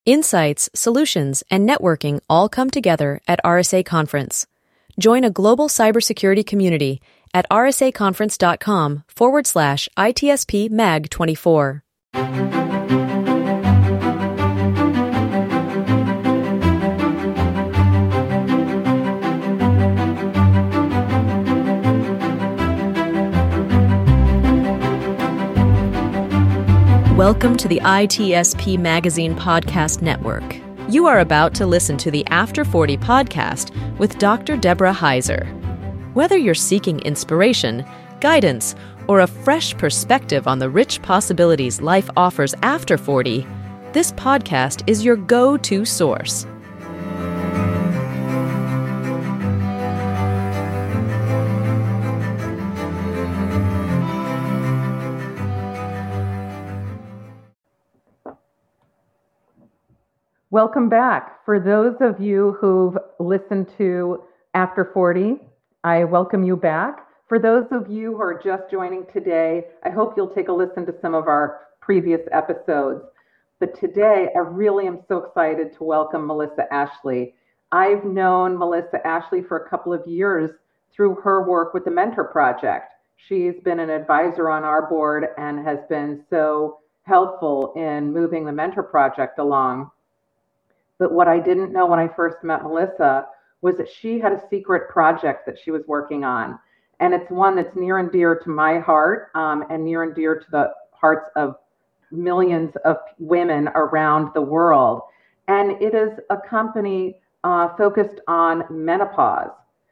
Insights, solutions, and networking all come together at RSA Conference. Join a global cybersecurity community at rsaconference.com/ITSP Mag 24. Welcome to the ITSP Magazine Podcast Network. You are about to listen to the After 40 podcast with Dr. Deborah Heiser. Whether you're seeking inspiration, guidance, or a fresh perspective on the rich possibilities life offers after 40, this podcast is your go-to source. Welcome back. For those of you who've listened to After 40, I welcome you back. For those of you who are just joining today, I hope you'll take a listen to some of our previous episodes. But today, I really am so excited to welcome Melissa Ashley. I've known Melissa Ashley for a couple of years through her work with the Mentor Project. She's been an advisor on our board and has been so helpful in moving the Mentor Project along. But what I didn't know when I first met Melissa was that she had a secret project that she was working on. And it's one that's near and dear to my heart and near and dear to the hearts of millions of women around the world. And it is a company focused on menopause.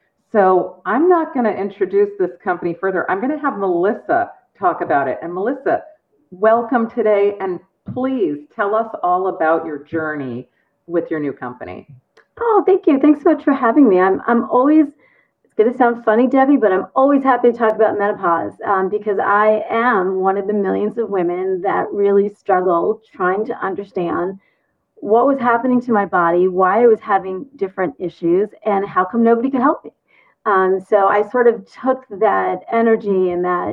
So I'm not going to introduce this company further. I'm going to have Melissa talk about it. And Melissa, welcome today. And please tell us all about your journey with your new company. Oh, thank you. Thanks so much for having me. I'm always, it's going to sound funny, Debbie, but I'm always happy to talk about menopause because I am one of the millions of women that really struggle trying to understand what was happening to my body, why I was having different issues, and how come nobody could help me. So I sort of took that energy and that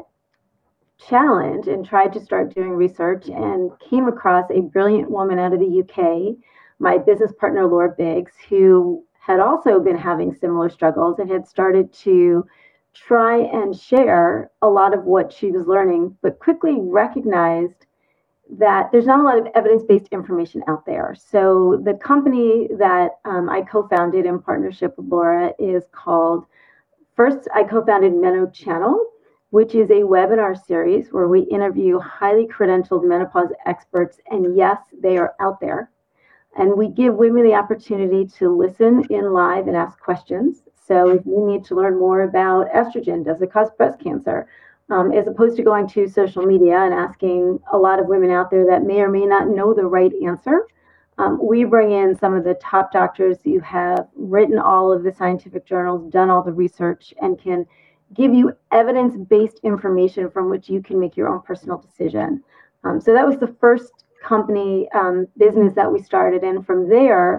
challenge and tried to start doing research and came across a brilliant woman out of the UK, my business partner, Laura Biggs, who had also been having similar struggles and had started to try and share a lot of what she was learning, but quickly recognized that there's not a lot of evidence-based information out there. So the company that I co-founded in partnership with Laura is called, first I co-founded Meno Channel, which is a webinar series where we interview highly credentialed menopause experts. And yes, they are out there. And we give women the opportunity to listen in live and ask questions. So if you need to learn more about estrogen, does it cause breast cancer? As opposed to going to social media and asking a lot of women out there that may or may not know the right answer, we bring in some of the top doctors who have written all of the scientific journals, done all the research, and can give you evidence-based information from which you can make your own personal decision. So that was the first company business that we started. And from there,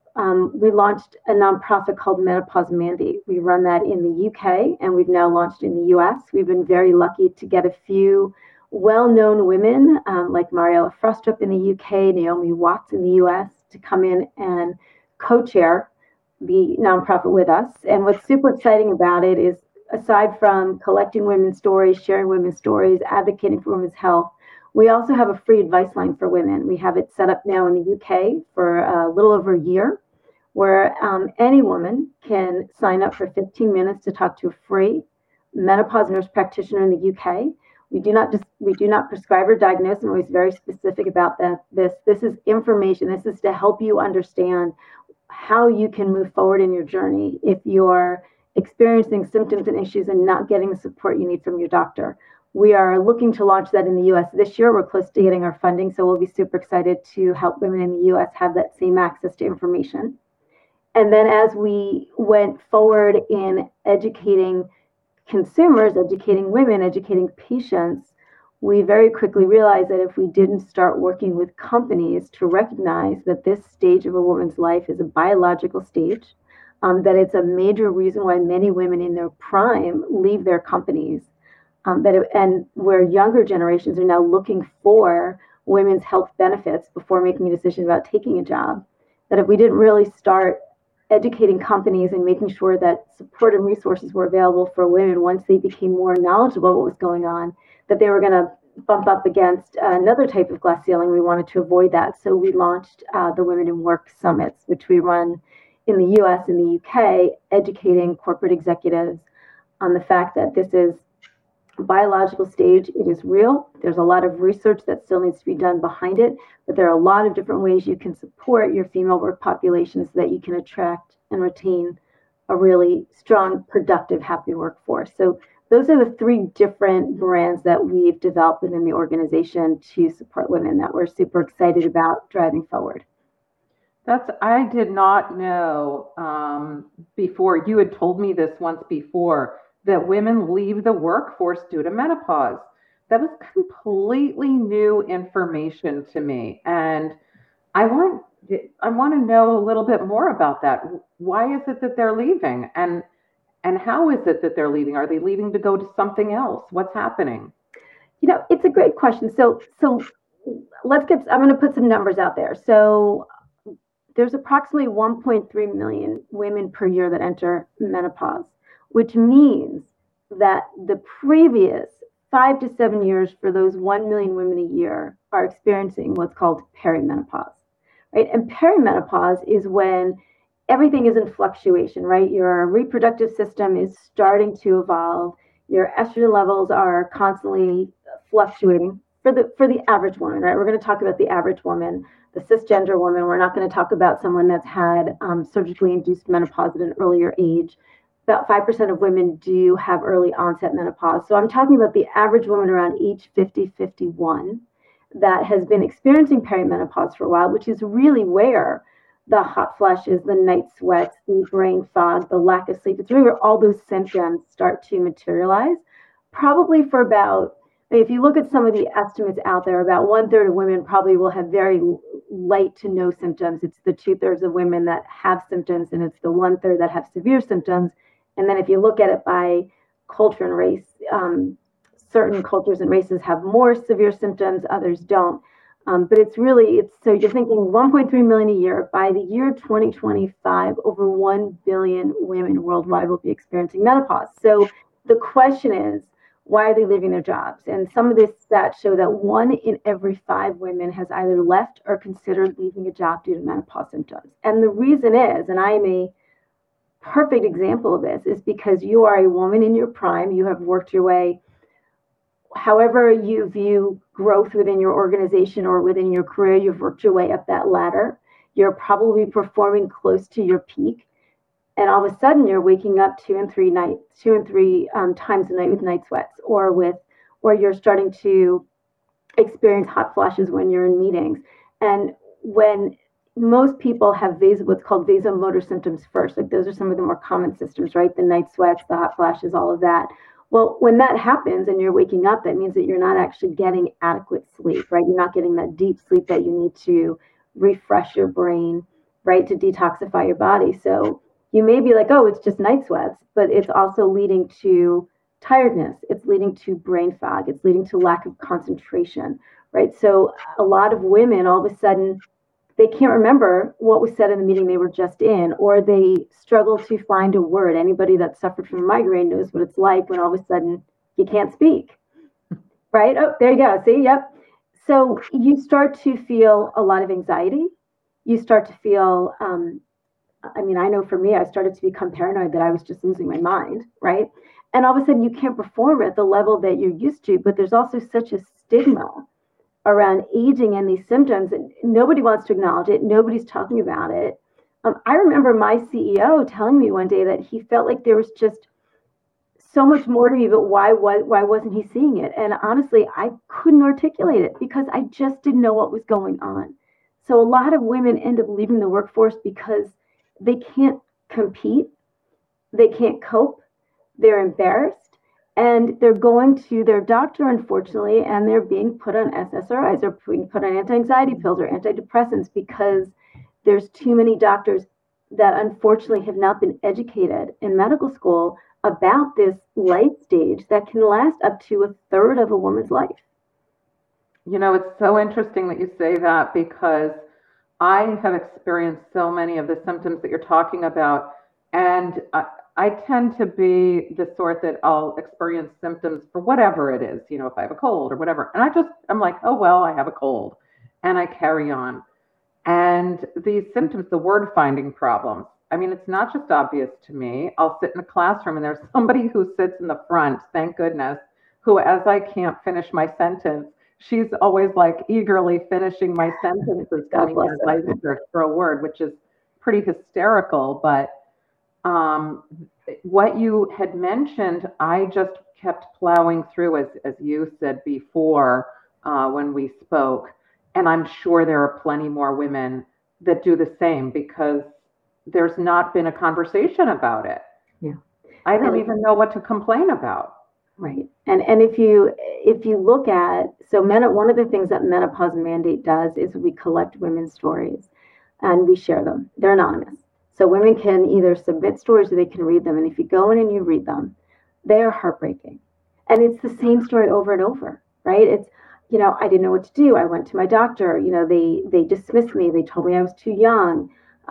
we launched a nonprofit called Menopause Mandate. We run that in the UK and we've now launched in the US. We've been very lucky to get a few well-known women like Mariella Frustrup in the UK, Naomi Watts in the US to come in and co-chair the nonprofit with us. And what's super exciting about it is, aside from collecting women's stories, sharing women's stories, advocating for women's health, we also have a free advice line for women. We have it set up now in the UK for a little over a year, where any woman can sign up for 15 minutes to talk to a free menopause nurse practitioner in the UK. We do not prescribe or diagnose. I'm always very specific about that. This is information. This is to help you understand how you can move forward in your journey if you're experiencing symptoms and issues and not getting the support you need from your doctor. We are looking to launch that in the US this year. We're close to getting our funding, so we'll be super excited to help women in the US have that same access to information. And then as we went forward in educating consumers, educating women, educating patients, we very quickly realized that if we didn't start working with companies to recognize that this stage of a woman's life is a biological stage, that it's a major reason why many women in their prime leave their companies, and where younger generations are now looking for women's health benefits before making a decision about taking a job, that if we didn't really start educating companies and making sure that support and resources were available for women once they became more knowledgeable about what was going on, that they were going to bump up against another type of glass ceiling. We wanted to avoid that. So we launched the Women in Work Summits, which we run in the US and the UK, educating corporate executives on the fact that this is a biological stage. It is real. There's a lot of research that still needs to be done behind it, but there are a lot of different ways you can support your female work population so that you can attract and retain a really strong, productive, happy workforce. So those are the three different brands that we've developed within the organization to support women that we're super excited about driving forward. I did not know before. You had told me this once before, that women leave the workforce due to menopause. That was completely new information to me. And I want to know a little bit more about that. Why is it that they're leaving? And how is it that they're leaving? Are they leaving to go to something else? What's happening? It's a great question. So I'm going to put some numbers out there. So there's approximately 1.3 million women per year that enter menopause, which means that the previous 5 to 7 years for those 1 million women a year are experiencing what's called perimenopause, right? And perimenopause is when everything is in fluctuation, right? Your reproductive system is starting to evolve. Your estrogen levels are constantly fluctuating for the average woman, right? We're going to talk about the average woman, the cisgender woman. We're not going to talk about someone that's had surgically induced menopause at an earlier age. About 5% of women do have early onset menopause. So I'm talking about the average woman around age 50, 51 that has been experiencing perimenopause for a while, which is really where the hot flushes, the night sweats, the brain fog, the lack of sleep, it's really where all those symptoms start to materialize. Probably for about, if you look at some of the estimates out there, about 1/3 of women probably will have very light to no symptoms. It's the 2/3 of women that have symptoms, and it's the 1/3 that have severe symptoms. And then if you look at it by culture and race, certain cultures and races have more severe symptoms, others don't. But so you're thinking 1.3 million a year. By the year 2025, over 1 billion women worldwide will be experiencing menopause. So the question is, why are they leaving their jobs? And some of the stats show that 1 in every 5 women has either left or considered leaving a job due to menopause symptoms. And the reason is, and I am a perfect example of this, is because you are a woman in your prime. You have worked your way, however you view growth within your organization or within your career, you've worked your way up that ladder. You're probably performing close to your peak. And all of a sudden you're waking up 2 and 3 times a night with night sweats, or you're starting to experience hot flashes when you're in meetings. And when most people have what's called vasomotor symptoms first, like those are some of the more common symptoms, right? The night sweats, the hot flashes, all of that. Well, when that happens and you're waking up, that means that you're not actually getting adequate sleep, right? You're not getting that deep sleep that you need to refresh your brain, right? To detoxify your body. So you may be like, oh, it's just night sweats, but it's also leading to tiredness. It's leading to brain fog. It's leading to lack of concentration, right? So a lot of women, all of a sudden, they can't remember what was said in the meeting they were just in, or they struggle to find a word. Anybody that suffered from a migraine knows what it's like when all of a sudden you can't speak, right? Oh, there you go. See, yep. So you start to feel a lot of anxiety. You start to feel, I know for me, I started to become paranoid that I was just losing my mind, right? And all of a sudden you can't perform at the level that you're used to, but there's also such a stigma around aging and these symptoms, and nobody wants to acknowledge it. Nobody's talking about it. I remember my CEO telling me one day that he felt like there was just so much more to me, but why wasn't he seeing it? And honestly, I couldn't articulate it because I just didn't know what was going on. So a lot of women end up leaving the workforce because they can't compete, they can't cope, they're embarrassed, and they're going to their doctor, unfortunately, and they're being put on SSRIs, or being put on anti-anxiety pills or antidepressants because there's too many doctors that unfortunately have not been educated in medical school about this life stage that can last up to 1/3 of a woman's life. It's so interesting that you say that because I have experienced so many of the symptoms that you're talking about. And I tend to be the sort that I'll experience symptoms for whatever it is, if I have a cold or whatever. And I'm like, oh, well, I have a cold. And I carry on. And these symptoms, the word finding problems, I mean, it's not just obvious to me. I'll sit in a classroom and there's somebody who sits in the front, thank goodness, who, as I can't finish my sentence, she's always like eagerly finishing my sentences God coming bless as her. I search for a word, which is pretty hysterical. But um, what you had mentioned, I just kept plowing through, as you said before when we spoke. And I'm sure there are plenty more women that do the same because there's not been a conversation about it. Yeah. I don't And even know what to complain about. right. And if you look at one of the things that Menopause Mandate does is we collect women's stories and we share them. They're anonymous. So women can either submit stories or they can read them. And if you go in and you read them, they are heartbreaking. And it's the same story over and over, right? It's, I didn't know what to do. I went to my doctor, they dismissed me. They told me I was too young.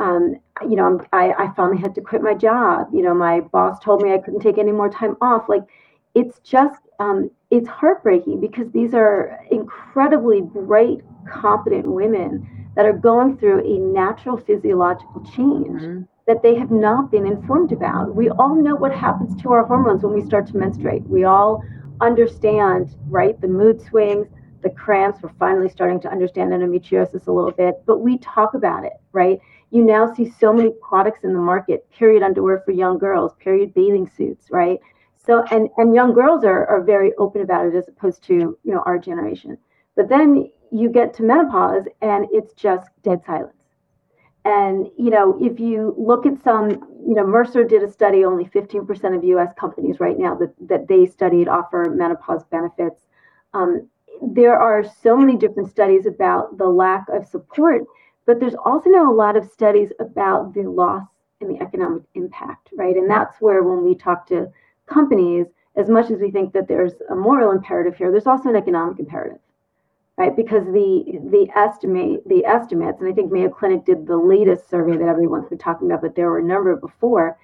I finally had to quit my job. My boss told me I couldn't take any more time off. Like, it's just, it's heartbreaking because these are incredibly bright, competent women that are going through a natural physiological change that they have not been informed about. We all know what happens to our hormones when we start to menstruate. We all understand, right? The mood swings, the cramps. We're finally starting to understand endometriosis a little bit, but we talk about it, right? You now see so many products in the market, period underwear for young girls, period bathing suits, right? So, and young girls are very open about it as opposed to, our generation. But then you get to menopause and it's just dead silence. And, if you look at some, Mercer did a study, only 15% of US companies right now that they studied offer menopause benefits. There are so many different studies about the lack of support, but there's also now a lot of studies about the loss and the economic impact, right? And that's where when we talk to companies, as much as we think that there's a moral imperative here, there's also an economic imperative, right? Because the estimates, and I think Mayo Clinic did the latest survey that everyone's been talking about, but there were a number before,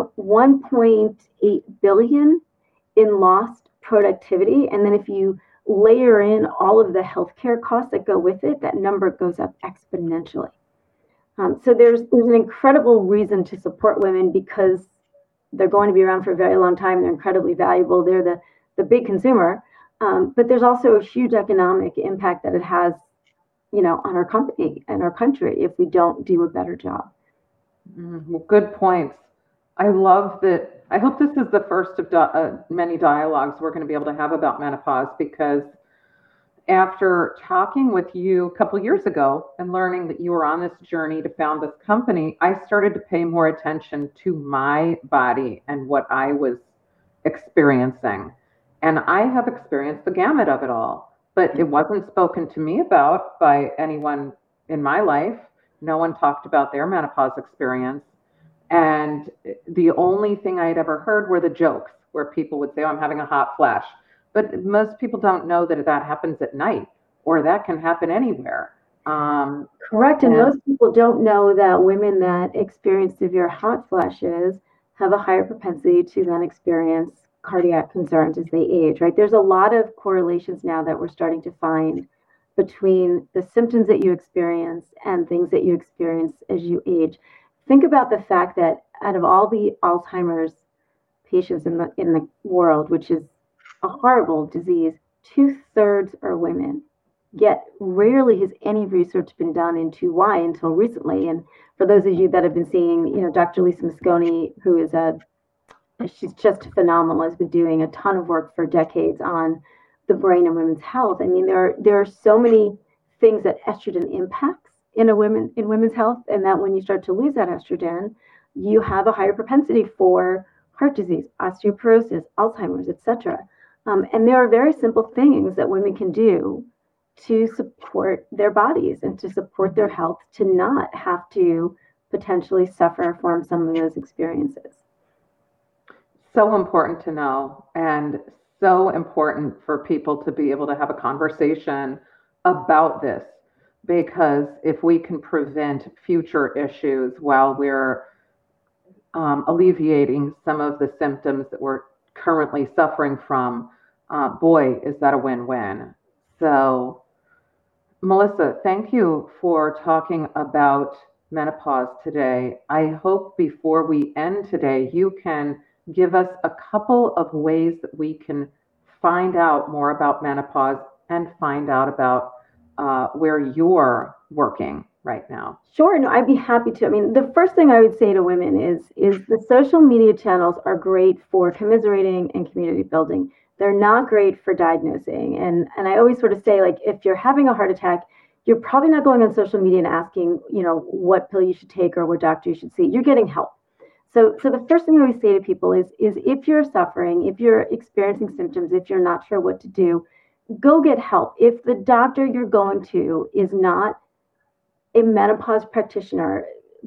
1.8 billion in lost productivity. And then if you layer in all of the healthcare costs that go with it, that number goes up exponentially. So there's an incredible reason to support women because they're going to be around for a very long time. They're incredibly valuable. They're the big consumer. But there's also a huge economic impact that it has, on our company and our country if we don't do a better job. Well, good points. I love that. I hope this is the first of many dialogues we're going to be able to have about menopause because after talking with you a couple of years ago and learning that you were on this journey to found this company, I started to pay more attention to my body and what I was experiencing. And I have experienced the gamut of it all, but it wasn't spoken to me about by anyone in my life. No one talked about their menopause experience. And the only thing I had ever heard were the jokes where people would say, oh, I'm having a hot flash. But most people don't know that that happens at night or that can happen anywhere. Correct. And most people don't know that women that experience severe hot flashes have a higher propensity to then experience cardiac concerns as they age, right? There's a lot of correlations now that we're starting to find between the symptoms that you experience and things that you experience as you age. Think about the fact that out of all the Alzheimer's patients in the world, which is a horrible disease, 2/3 are women. Yet rarely has any research been done into why until recently. And for those of you that have been seeing, Dr. Lisa Mosconi, who is she's just phenomenal, has been doing a ton of work for decades on the brain and women's health. I mean, there are so many things that estrogen impacts in women's health, and that when you start to lose that estrogen, you have a higher propensity for heart disease, osteoporosis, Alzheimer's, etc. And there are very simple things that women can do to support their bodies and to support their health to not have to potentially suffer from some of those experiences. So important to know and so important for people to be able to have a conversation about this, because if we can prevent future issues while we're alleviating some of the symptoms that we're currently suffering from, boy, is that a win-win. So, Melissa, thank you for talking about menopause today. I hope before we end today, you can give us a couple of ways that we can find out more about menopause and find out about where you're working right now. Sure, no, I'd be happy to. I mean, the first thing I would say to women is the social media channels are great for commiserating and community building. They're not great for diagnosing. And I always sort of say, like, if you're having a heart attack, you're probably not going on social media and asking, what pill you should take or what doctor you should see. You're getting help. So the first thing I always say to people is if you're suffering, if you're experiencing symptoms, if you're not sure what to do, go get help. If the doctor you're going to is not a menopause practitioner,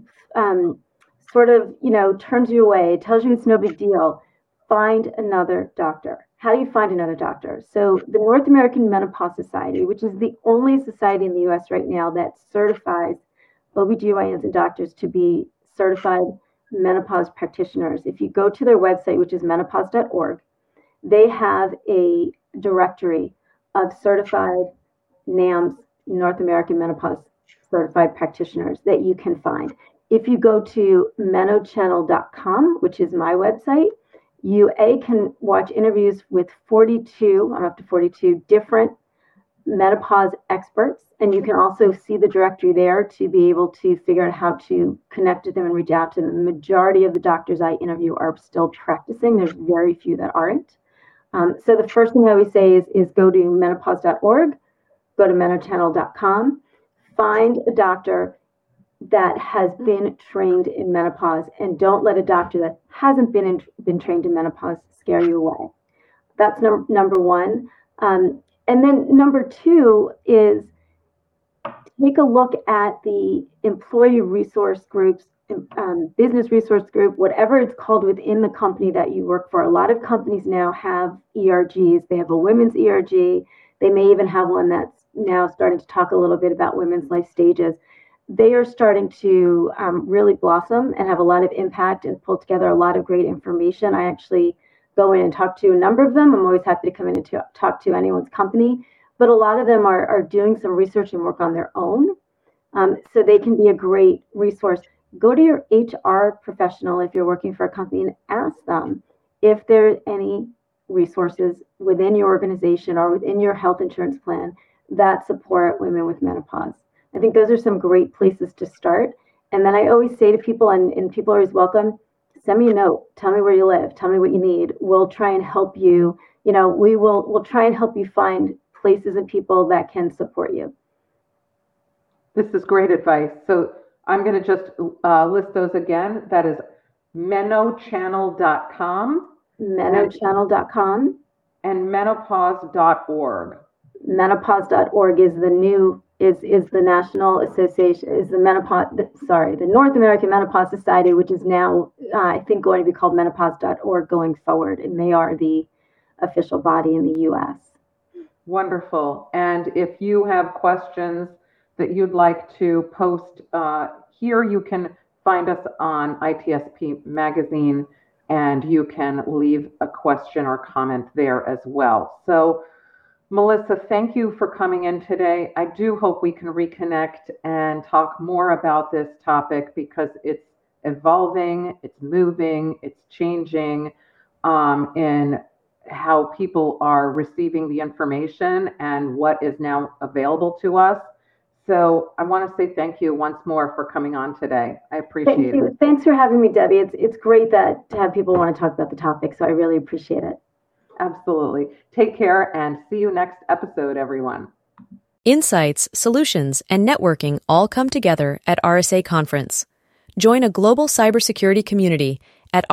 turns you away, tells you it's no big deal, find another doctor. How do you find another doctor? So the North American Menopause Society, which is the only society in the U.S. right now that certifies OBGYNs and doctors to be certified menopause practitioners. If you go to their website, which is menopause.org, they have a directory of certified NAMS, North American Menopause Certified Practitioners, that you can find. If you go to menochannel.com, which is my website, you can watch interviews with 42 different menopause experts, and you can also see the directory there to be able to figure out how to connect with them and reach out to them. The majority of the doctors I interview are still practicing. There's very few that aren't. So the first thing I always say is go to menopause.org, go to menochannel.com, find a doctor that has been trained in menopause, and don't let a doctor that hasn't been trained in menopause scare you away. That's number one. And then number two is take a look at the employee resource groups, business resource group, whatever it's called within the company that you work for. A lot of companies now have ERGs. They have a women's ERG. They may even have one that's now starting to talk a little bit about women's life stages. They are starting to really blossom and have a lot of impact and pull together a lot of great information. I actually go in and talk to a number of them. I'm always happy to come in and talk to anyone's company, but a lot of them are doing some research and work on their own. So they can be a great resource. Go to your HR professional if you're working for a company and ask them if there's any resources within your organization or within your health insurance plan that support women with menopause. I think those are some great places to start. And then I always say to people, and people are always welcome, send me a note. Tell me where you live. Tell me what you need. We'll try and help you. We'll try and help you find places and people that can support you. This is great advice. So I'm going to just list those again. That is menochannel.com. Menochannel.com. And menopause.org. Menopause.org is the National Association, the North American Menopause Society, which is now, I think, going to be called menopause.org going forward. And they are the official body in the U.S. Wonderful. And if you have questions that you'd like to post here, you can find us on ITSP Magazine, and you can leave a question or comment there as well. So, Melissa, thank you for coming in today. I do hope we can reconnect and talk more about this topic because it's evolving, it's moving, it's changing in how people are receiving the information and what is now available to us. So I want to say thank you once more for coming on today. I appreciate it. Thanks for having me, Debbie. It's great to have people want to talk about the topic, so I really appreciate it. Absolutely. Take care and see you next episode, everyone. Insights, solutions, and networking all come together at RSA Conference. Join a global cybersecurity community at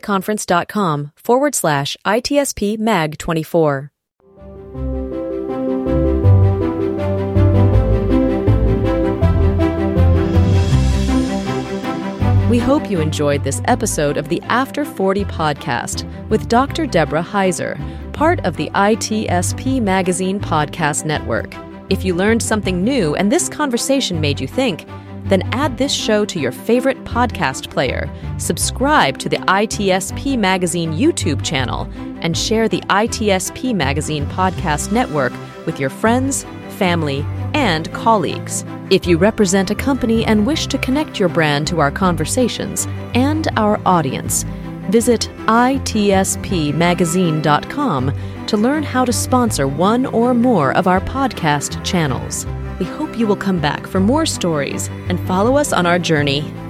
rsaconference.com/ITSP Mag 24. We hope you enjoyed this episode of the After 40 podcast with Dr. Deborah Heiser, part of the ITSP Magazine Podcast Network. If you learned something new and this conversation made you think, then add this show to your favorite podcast player, subscribe to the ITSP Magazine YouTube channel, and share the ITSP Magazine Podcast Network with your friends, family, and colleagues. If you represent a company and wish to connect your brand to our conversations and our audience, visit itspmagazine.com to learn how to sponsor one or more of our podcast channels. We hope you will come back for more stories and follow us on our journey.